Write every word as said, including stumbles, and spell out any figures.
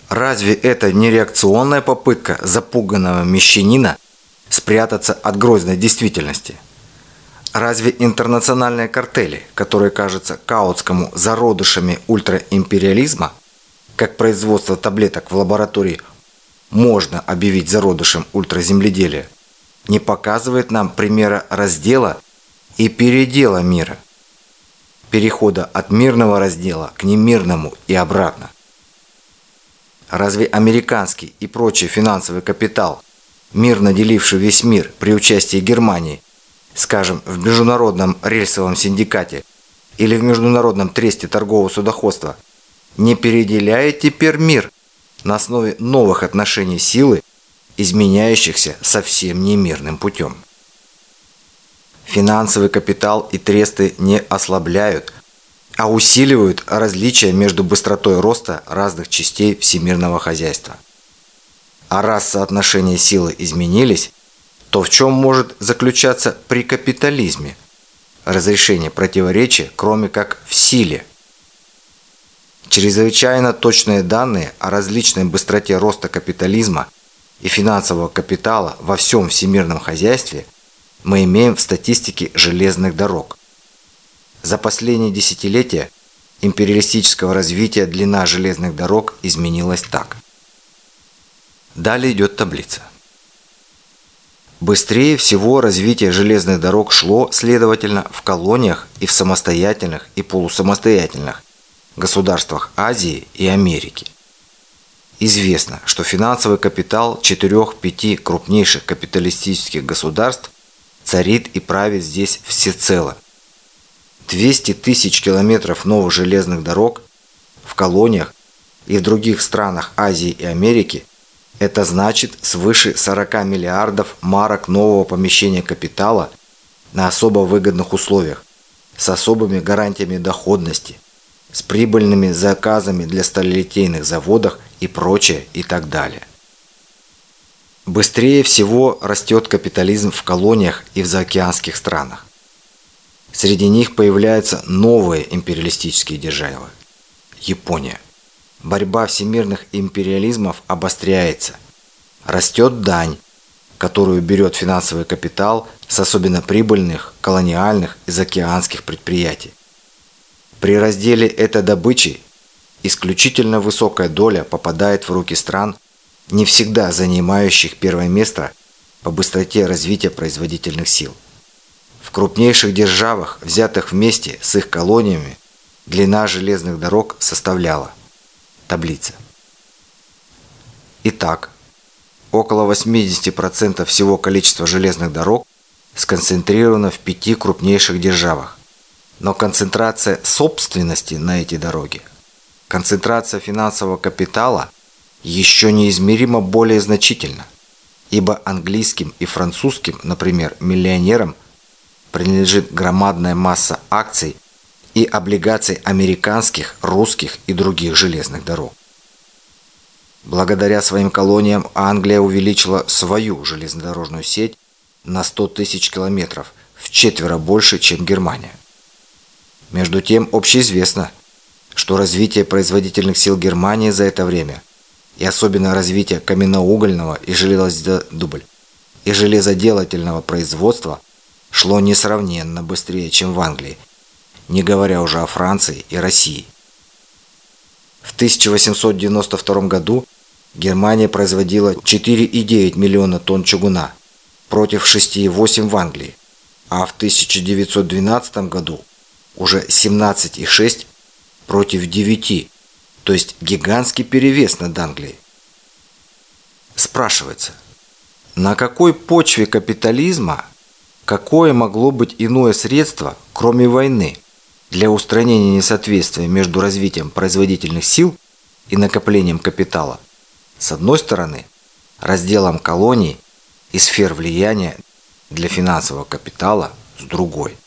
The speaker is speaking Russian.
Разве это не реакционная попытка запуганного мещанина спрятаться от грозной действительности? Разве интернациональные картели, которые кажутся Каутскому зародышами ультраимпериализма, как производство таблеток в лаборатории, можно объявить зародышем ультраземледелия, не показывает нам примера раздела и передела мира, перехода от мирного раздела к немирному и обратно? Разве американский и прочий финансовый капитал, мирно деливший весь мир при участии Германии, скажем, в Международном рельсовом синдикате или в Международном тресте торгового судоходства, не переделяет теперь мир на основе новых отношений силы, изменяющихся совсем немирным путем? Финансовый капитал и тресты не ослабляют, а усиливают различия между быстротой роста разных частей всемирного хозяйства. А раз соотношения силы изменились, то в чем может заключаться при капитализме разрешение противоречия, кроме как в силе? Чрезвычайно точные данные о различной быстроте роста капитализма и финансового капитала во всем всемирном хозяйстве мы имеем в статистике железных дорог. За последние десятилетия империалистического развития длина железных дорог изменилась так. Далее идет таблица. Быстрее всего развитие железных дорог шло, следовательно, в колониях и в самостоятельных и полусамостоятельных государствах Азии и Америки. Известно, что финансовый капитал четырех-пяти крупнейших капиталистических государств царит и правит здесь всецело. двести тысяч километров новых железных дорог в колониях и в других странах Азии и Америки – это значит свыше сорока миллиардов марок нового помещения капитала на особо выгодных условиях, с особыми гарантиями доходности, с прибыльными заказами для сталелитейных заводов и прочее и так далее. Быстрее всего растет капитализм в колониях и в заокеанских странах. Среди них появляются новые империалистические державы. Япония. Борьба всемирных империализмов обостряется. Растет дань, которую берет финансовый капитал с особенно прибыльных колониальных и заокеанских предприятий. При разделе этой добычи исключительно высокая доля попадает в руки стран, не всегда занимающих первое место по быстроте развития производительных сил. В крупнейших державах, взятых вместе с их колониями, длина железных дорог составляла. Таблица. Итак, около восемьдесят процентов всего количества железных дорог сконцентрировано в пяти крупнейших державах. Но концентрация собственности на эти дороги, концентрация финансового капитала еще неизмеримо более значительна, ибо английским и французским, например, миллионерам принадлежит громадная масса акций и облигаций американских, русских и других железных дорог. Благодаря своим колониям Англия увеличила свою железнодорожную сеть на сто тысяч километров, вчетверо больше, чем Германия. Между тем, общеизвестно, что развитие производительных сил Германии за это время, и особенно развитие каменноугольного и железодубль, и железоделательного производства шло несравненно быстрее, чем в Англии, не говоря уже о Франции и России. В тысяча восемьсот девяносто втором году Германия производила четыре и девять миллиона тонн чугуна против шести и восемь в Англии, а в тысяча девятьсот двенадцатом году уже семнадцать и шесть против девяти, то есть гигантский перевес над Англией. Спрашивается, на какой почве капитализма какое могло быть иное средство, кроме войны, для устранения несоответствия между развитием производительных сил и накоплением капитала, с одной стороны, разделом колоний и сфер влияния для финансового капитала, с другой.